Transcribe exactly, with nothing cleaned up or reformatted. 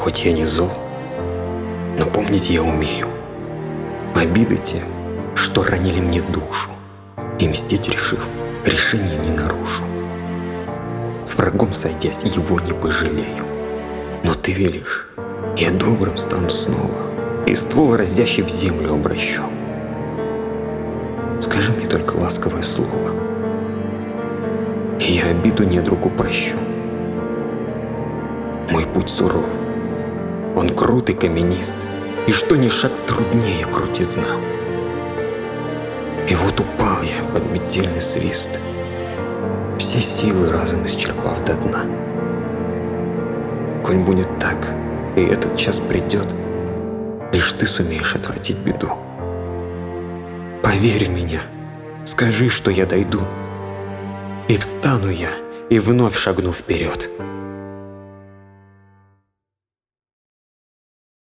Хоть я не зол, но помнить я умею обиды те, что ранили мне душу, и мстить решив, решение не нарушу. С врагом сойдясь, его не пожалею. Но ты велишь, я добрым стану снова, и ствол разящий в землю обращу. Скажи мне только ласковое слово, и я обиду недругу прощу. Мой путь суров, он крут и каменист, и что ни шаг труднее крутизна. И вот упал я под метельный свист, все силы разом исчерпав до дна. Коль будет так, и этот час придет, лишь ты сумеешь отвратить беду. Поверь в меня, скажи, что я дойду, и встану я, и вновь шагну вперед.